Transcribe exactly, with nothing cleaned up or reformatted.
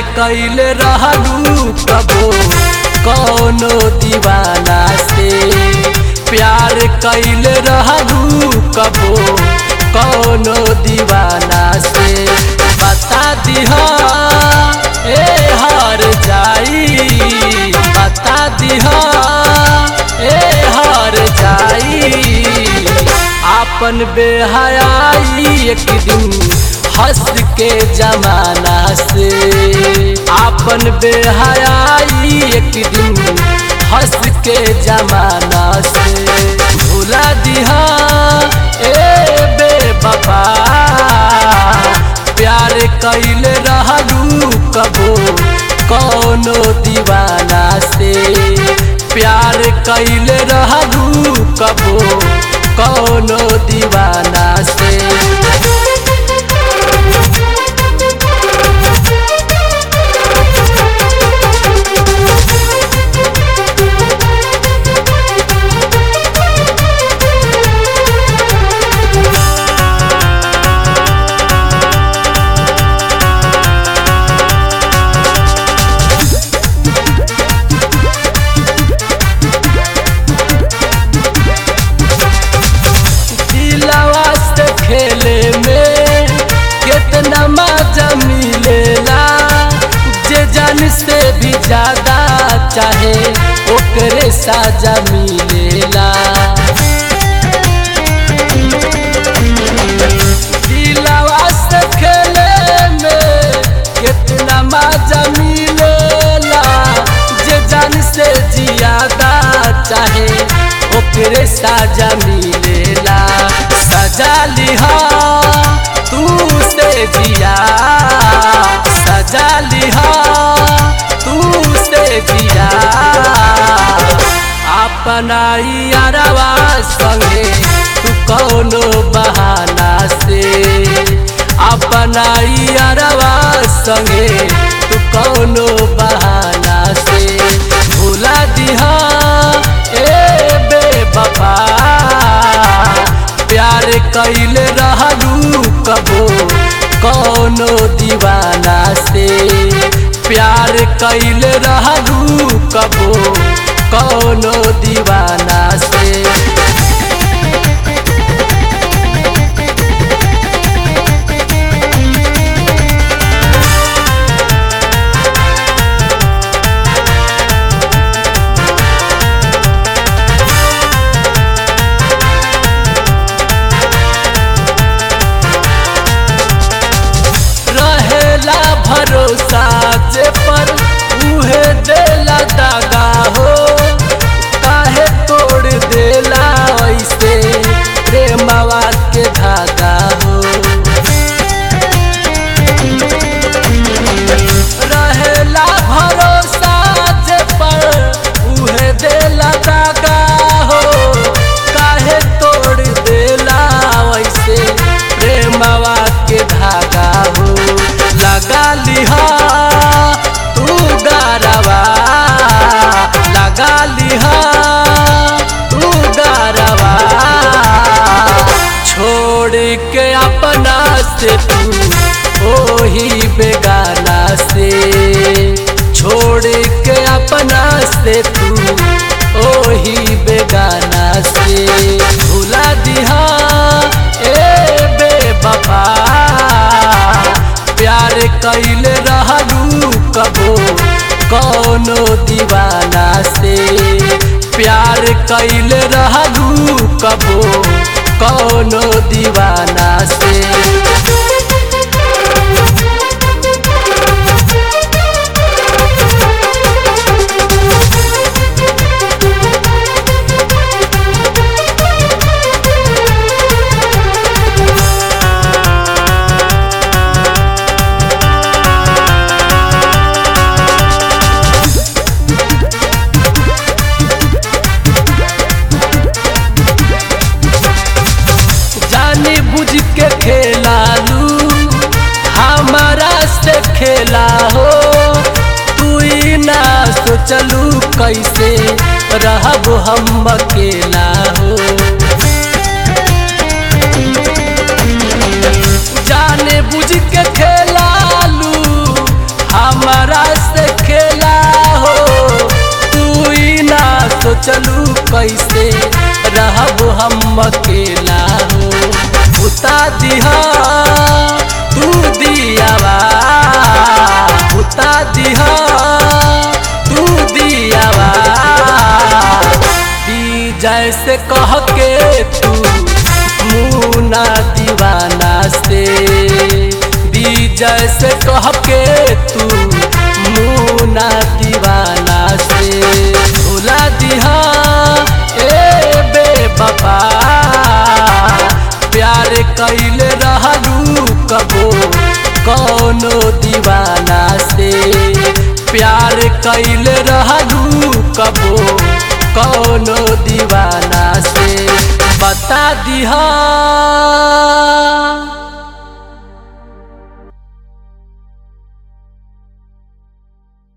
कैल रहलू कबो कौनो दीवाना से, प्यार कैल रहलू कबो कौनो दीवाना से। बता दिहा ए हार जाई, बता दिहा ए हार जाई। आपन बेहयाई एक दिन हंस के जमाना से, आपन बेहयाई एक दिन हंस के जमाना से। भुला दिहा ए बेवफा प्यार कैल रहलू कबो कौनो दीवाना से, प्यार कैल रहलू कबो कौनो दीवाना से। खेले में कितना मजा मिलेला, जे जान से भी ज्यादा चाहे ओकरे साजा मिलेला। दिलवा से खेले में कितना मजा मिलेला, जे जान से ज्यादा चाहे ओकरे साजा मिलेला। सजा लिहा तू से जिया, सजा लिहा तू से जिया। अपना यारवा संगे तू कौनो बहाना से, अपना यारवा संगे तू कौनो बहाना से। भुला दिहा ए बेवफा प्यार कैल रहलू कबो कौनो दीवाना से, प्यार कैल रहलू कबो कौनो दीवाना से। भरोसा जे पर उहे देला दागा हो, काहे तोड़ देला ऐसे प्रेमवा के धागा हो। रहेला भरोसा जे पर उहे देला दागा हो, काहे तोड़ देला ऐसे प्रेमवा के धागा हो। लगा लिहा तू गारवा, लगा लिहा तू गारवा। छोड़ के अपना से तू ओही बेगाना से, छोड़ के अपना से तू ओही बेगाना से। भुला दिहा ए बेवफा प्यार कैल रहलू कबो कौनो दीवाना से, प्यार कैल रहलू कबो कौनो दीवाना से। के खेलालू हमारा से खेला हो, तू ही ना सोचलू कैसे रहब हम अकेला हो। जाने बुझ के खेलालू हमारा सोचलू कैसे रहब हम अकेला हो। बुता दिहा तू दियावा, बुता दिहा तू दियावा, दी जैसे कह के तू मुना दीवाना से, दी जैसे कह के तू मुना दीवाना से। भुला दिहा ए बेवफा, प्यार कैले रहलू कबो कौनो दीवाना से, प्यार कैले रहलू कबो कौनो दीवाना से। बता दिहा